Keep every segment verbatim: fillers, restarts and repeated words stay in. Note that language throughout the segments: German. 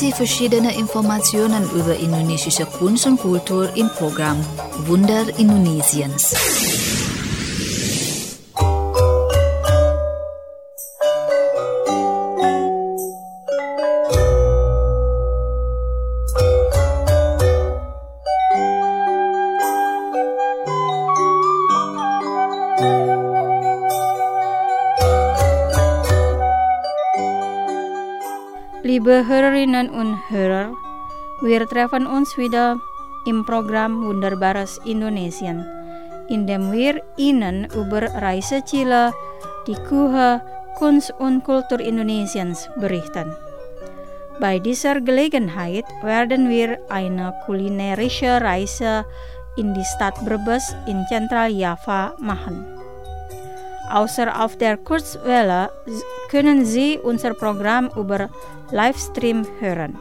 Sie verschiedene Informationen über indonesische Kunst und Kultur im Programm Wunder Indonesiens. Liebe Hörerinnen und Hörer, wir treffen uns wieder im Programm Wunderbares Indonesien, in dem wir Ihnen über Reiseziele, die Küche, Kunst und Kultur Indonesiens berichten. Bei dieser Gelegenheit werden wir eine kulinarische Reise in die Stadt Brebes in Zentraljava machen. Außer auf der Kurzwelle können Sie unser Programm über Livestream hören.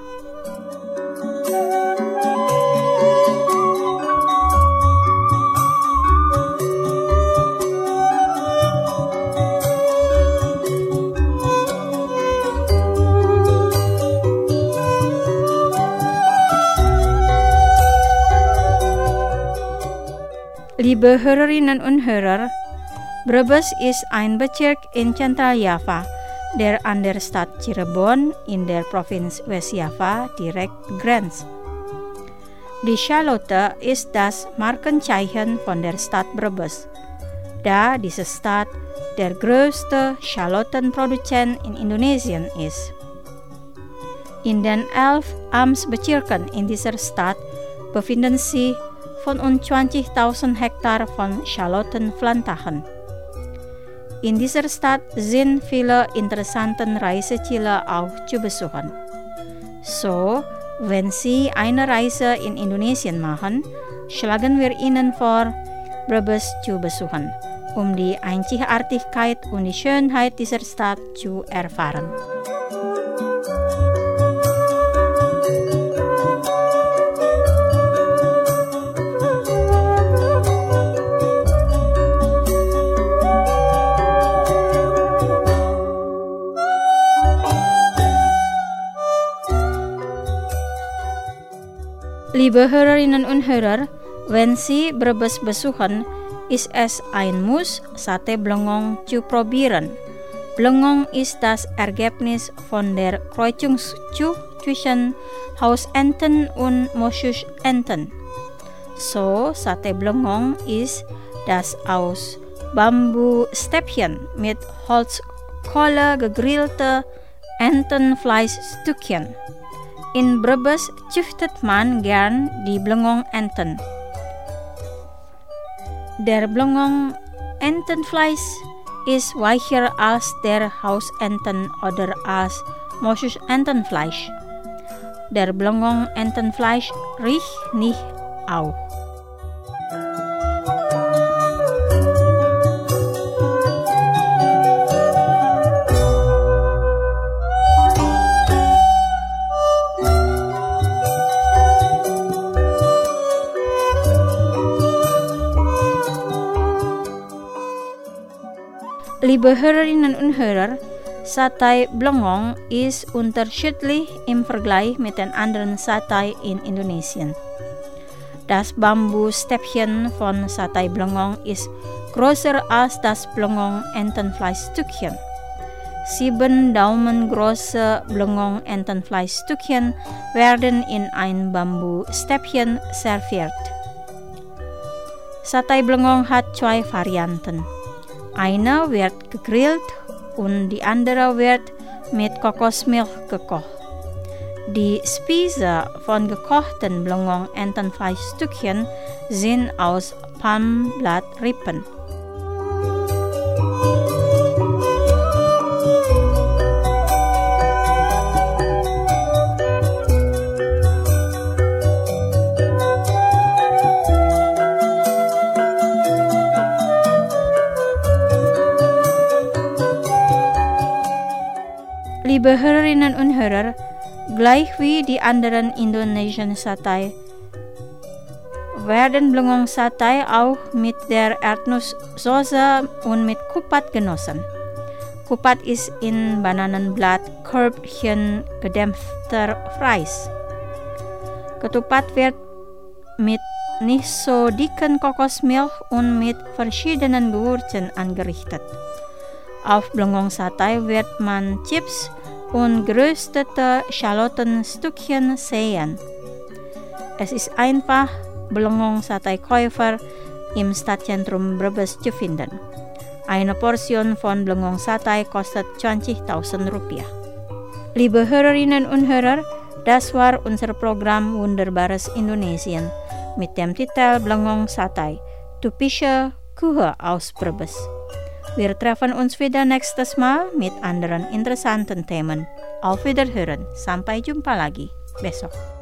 Liebe Hörerinnen und Hörer, Brebes ist ein Bezirk in Zentraljava, der an der Stadt Cirebon in der Provinz Westjava direkt grenzt. Die Charlotte ist das Markenzeichen von der Stadt Brebes, da diese Stadt der größte Schalottenproduzent in Indonesien ist. In den elf Amtsbezirken in dieser Stadt befinden sich fünfundzwanzigtausend Hektar von Schalottenplantagen. In dieser Stadt sind viele interessante Reiseziele auch zu besuchen. So, wenn Sie eine Reise in Indonesien machen, schlagen wir Ihnen vor, Brebes zu besuchen, um die Einzigartigkeit und die Schönheit dieser Stadt zu erfahren. Liebe Hörerinnen und Hörer, wenn Sie Brebes besuchen, ist es ein Muss, Sate Blengong zu probieren. Blengong ist das Ergebnis von der Kreuzung zwischen Hausenten und Moschusenten. So, Sate Blengong ist das aus Bambustäbchen mit Holzkohle gegrillte Entenfleischstückchen. In Brebes züchtet man gern die Blengong-Enten. Der Blengong-Entenfleisch ist weicher als der Hausenten oder als Moschusentenfleisch. Der Blengong-Entenfleisch riecht nicht auch. Liebe Hörerinnen und Hörer, Satay Blengong ist unterschiedlich im Vergleich mit den anderen Satay in Indonesien. Das Bambustäbchen von Satay Blengong ist größer als das Blengong-Entenfleischstückchen. Sieben daumengroße Blengong-Entenfleischstückchen werden in ein Bambustäbchen serviert. Satay Blengong hat zwei Varianten. Eine wird gegrillt und die andere wird mit Kokosmilch gekocht. Die Spieße von gekochten Blengong-Entenfleischstückchen sind aus Palmblattrippen. Liebe Hörerinnen und Hörer, gleich wie die anderen indonesischen Satay werden Blengong Satay auch mit der Erdnusssoße und mit Kupat genossen. Kupat is in Bananenblatt Körbchen gedämpfter Fries. Ketupat wird mit nicht so dicken Kokosmilch und mit verschiedenen Gewürzen angerichtet. Auf Blengong-Satay wird man Chips und geröstete Schalottenstückchen sehen. Es ist einfach, Blengong-Satay-Käufer im Stadtzentrum Brebes zu finden. Eine Portion von Blengong-Satay kostet zwanzigtausend Rupiah. Liebe Hörerinnen und Hörer, das war unser Programm Wunderbares Indonesien mit dem Titel Blengong-Satay, typische Küche aus Brebes. Wir treffen uns wieder nächstes Mal mit anderen interessanten Themen. Auf Wiederhören, sampai jumpa lagi besok.